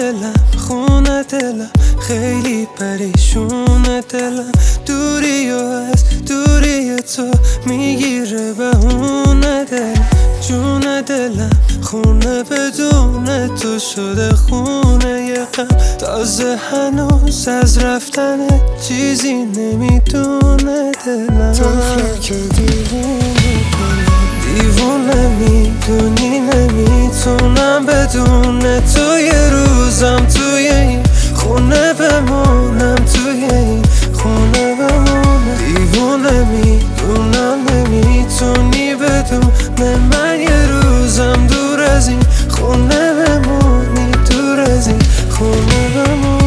دلم خونه دلم خیلی پریشونه دلم دوری و از دوری تو میگیره بهونه دلم جون دلم خونه بدون تو شده خونه یه غم تازه هنوز از رفتن چیزی نمیدونه دلم تفلک دیوونه میدونی نمیتونم بدون تو یه روزم توی این خونه بمونم توی این خونه بمونم دیوونه میدونم نمیتونی بدون من یه روزم دور از این خونه بمونی دور از این خونه بمونی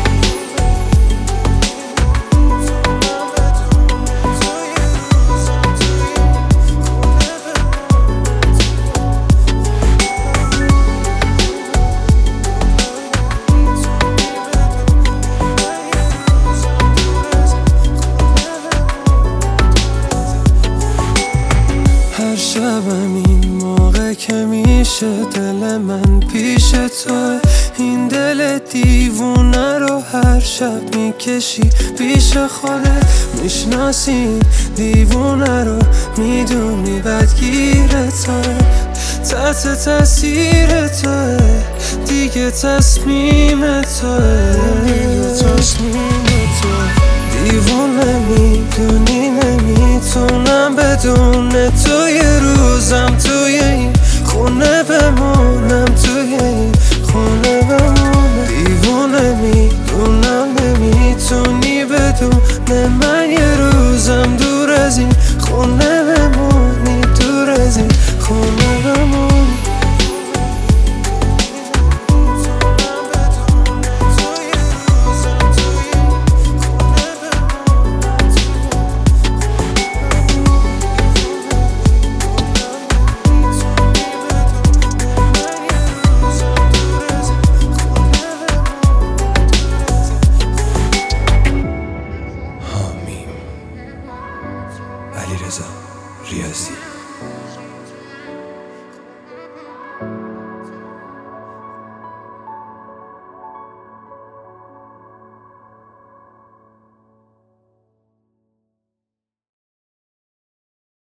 هر شبم این موقع که میشه دل من پیش تو این دل دیوونه رو هر شب میکشی پیش خودت میشناسی این دیوونه رو میدونی بدگیر تو تحت تاثیر تو دیگه تصمیم تو